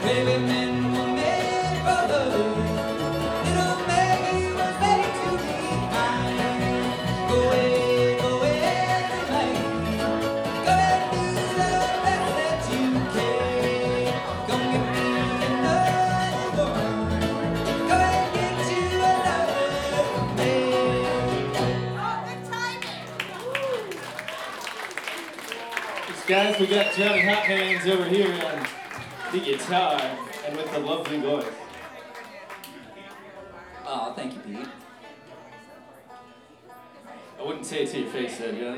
Baby men were made for love. Little Maggie was made to be mine. Go away, Maggie. Go and do the best that you can. Don't give me another woman. Go and get you another man. Guys, we got Johnny Hot Hands over here on the guitar and with the lovely voice. Oh, thank you, Pete. I wouldn't say it to your face though, Johnny.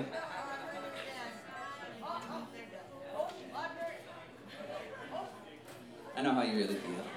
I know how you really feel.